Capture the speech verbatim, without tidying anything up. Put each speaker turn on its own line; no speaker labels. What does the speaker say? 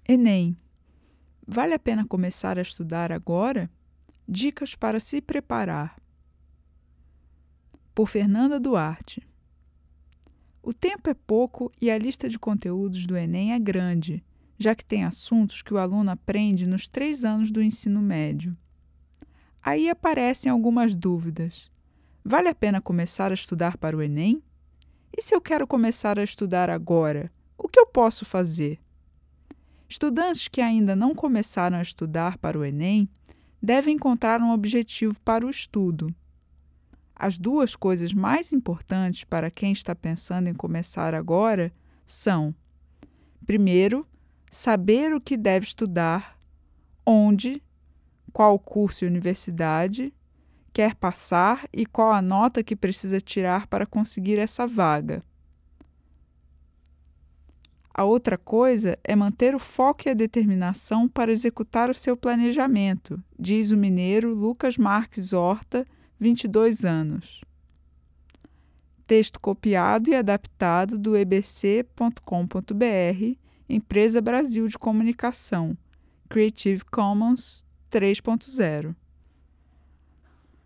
Enem. Vale a pena começar a estudar agora? Dicas para se preparar. Por Fernanda Duarte. O tempo é pouco e a lista de conteúdos do Enem é grande, já que tem assuntos que o aluno aprende nos três anos do ensino médio. Aí aparecem algumas dúvidas. Vale a pena começar a estudar para o Enem? E se eu quero começar a estudar agora, o que eu posso fazer? Estudantes que ainda não começaram a estudar para o Enem devem encontrar um objetivo para o estudo. As duas coisas mais importantes para quem está pensando em começar agora são: primeiro, saber o que deve estudar, onde, qual curso e universidade quer passar e qual a nota que precisa tirar para conseguir essa vaga. A outra coisa é manter o foco e a determinação para executar o seu planejamento, diz o mineiro Lucas Marques Horta, vinte e dois anos. Texto copiado e adaptado do e b c ponto com ponto b r, Empresa Brasil de Comunicação, Creative Commons três ponto zero.